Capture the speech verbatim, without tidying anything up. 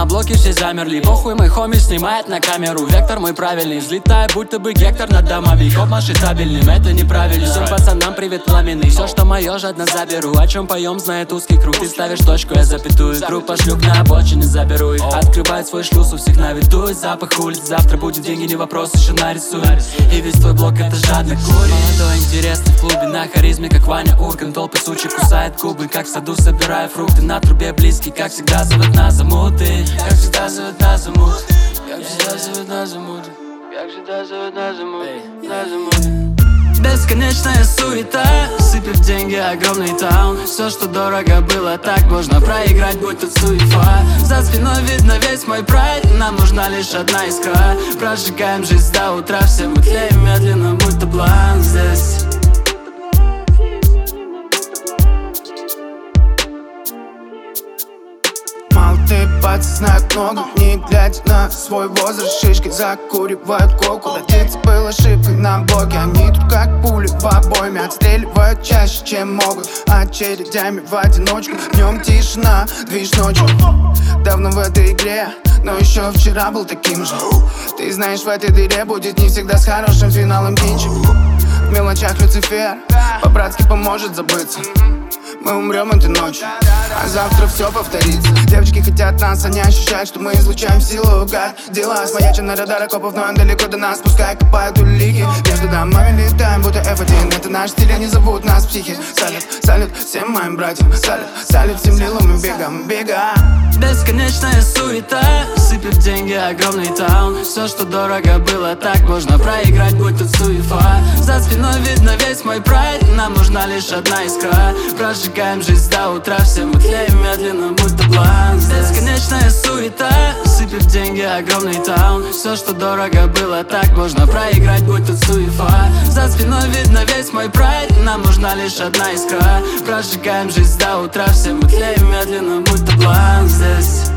на блоке все замерли. Похуй, мой хоми снимает на камеру. Вектор мой правильный, взлетаю, будто бы Гектор над домами. Коп машет табельным, это неправильно. Всем пацанам привет пламенный. Все, что мое, жадно заберу. О чем поем, знает узкий круг. Ты ставишь точку, я запятую. Группа шлюп на обочине, заберу их. Открывает свой шлюз, у всех на виду. Запах улиц, завтра будет деньги, не вопрос, еще нарисую. И весь твой блок это жадно курит. Молодой, интересный в клубе, на харизме, как Ваня Ургант. Толпы сучек кусает губы, как в саду собираю фрукты. На трубе близкий, как всегда зовут на замуты. Как всегда зовут на замуты. Как всегда зовут на замуты. Как всегда зовут на замуты. На замуты. Бесконечная суета, сыпет деньги огромный таун. Все, что дорого было, так можно проиграть, будь тут суефа. За спиной видно весь мой прайд, нам нужна лишь одна искра. Прожигаем жизнь до утра, все мы тлеем медленно, будто план здесь. Ты пацан знает много, не глядя на свой возраст. Шишки закуривают коку. Родиться был ошибкой на блоке. Они тут как пули в обойме, отстреливают чаще, чем могут. Очередями в одиночку. Днем тишина, движ ночью. Давно в этой игре, но еще вчера был таким же. Ты знаешь, в этой дыре будет не всегда с хорошим финалом кинчик. В мелочах Люцифер по-братски поможет забыться. Мы умрем этой ночью, а завтра все повторится. Девочки хотят нас, они ощущают, что мы излучаем силу. Как дела? Смаячим на радарах копов, но далеко до нас. Пускай копают улики, между домами летаем, будто эф один. Это наш стиль, они зовут нас психи. Салют, салют всем моим братьям. Салют, салют всем лилам и бегам, бега. Бесконечная суета, сыпет деньги огромный таун. Все, что дорого было, так можно проиграть, будь тут суефа. За спиной видно весь мой прайд, нам нужна лишь одна искра. Прожигаем жизнь до утра, все мы тлеем медленно, будто план здесь. Бесконечная суета, сыпет деньги огромный таун. Все, что дорого было, так можно проиграть, будь тут суефа. За спиной видно весь мой прайд, нам нужна лишь одна искра. Прожигаем жизнь до утра, все мы тлеем медленно, будто план здесь.